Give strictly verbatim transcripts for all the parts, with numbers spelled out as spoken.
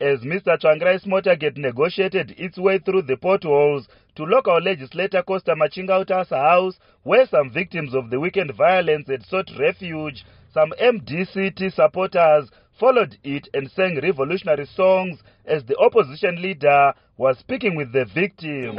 as Mister Tsvangrai's motorcade negotiated its way through the potholes to local legislator Costa Machingauta's house, where some victims of the weekend violence had sought refuge. Some M D C T supporters followed it and sang revolutionary songs as the opposition leader was speaking with the victims.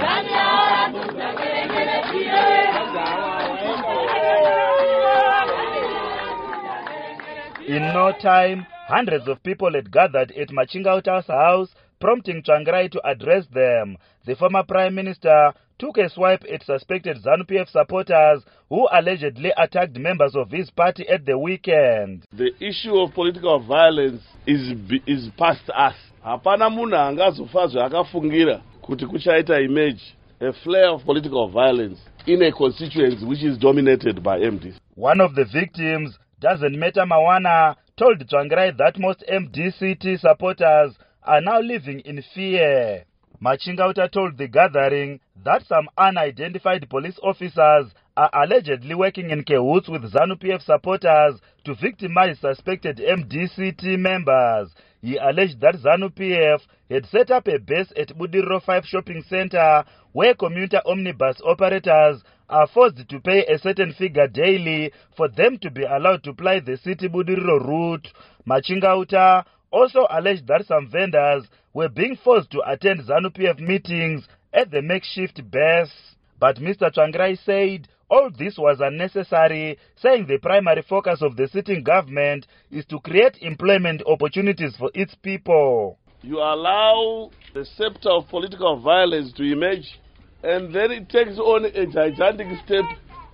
In no time, hundreds of people had gathered at Machingauta's house, prompting Tsvangrai to address them. The former Prime Minister took a swipe at suspected ZANU-P F supporters who allegedly attacked members of his party at the weekend. The issue of political violence is is past us. Hapana munhu angazofa zvakafungira kuti kuchaita image a flare of political violence in a constituency which is dominated by M D C. One of the victims, Doesn't Matter Mawana, told Tsvangrai that most M D C T supporters are now living in fear. Machingauta told the gathering that some unidentified police officers are allegedly working in cahoots with ZANU-P F supporters to victimize suspected M D C T members. He alleged that ZANU-P F had set up a base at Budiriro five shopping center where commuter omnibus operators are forced to pay a certain figure daily for them to be allowed to ply the city Budiriro route. Machingauta also alleged that some vendors were being forced to attend ZANU-P F meetings at the makeshift base. But Mister Tsvangrai said all this was unnecessary, saying the primary focus of the sitting government is to create employment opportunities for its people. You allow the scepter of political violence to emerge, and then it takes on a gigantic step.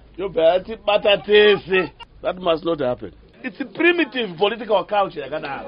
That must not happen. It's a primitive political culture.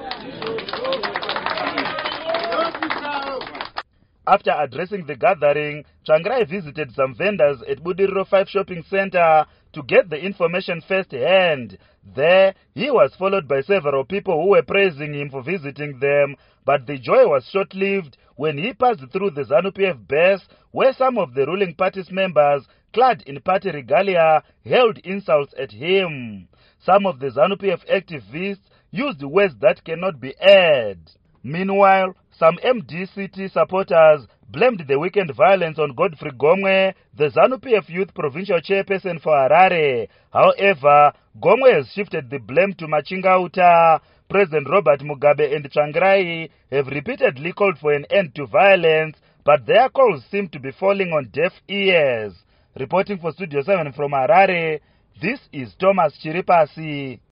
After addressing the gathering, Tsvangrai visited some vendors at Budiriro five shopping center to get the information firsthand. There, he was followed by several people who were praising him for visiting them, but the joy was short-lived when he passed through the ZANU-P F base, where some of the ruling party's members, clad in party regalia, hurled insults at him. Some of the ZANU-P F activists used words that cannot be aired. Meanwhile, some M D C T supporters blamed the weekend violence on Godfrey Gomwe, the ZANU-P F youth provincial chairperson for Harare. However, Gomwe has shifted the blame to Machingauta. President Robert Mugabe and Tsvangrai have repeatedly called for an end to violence, but their calls seem to be falling on deaf ears. Reporting for Studio seven from Harare, this is Thomas Chiripasi.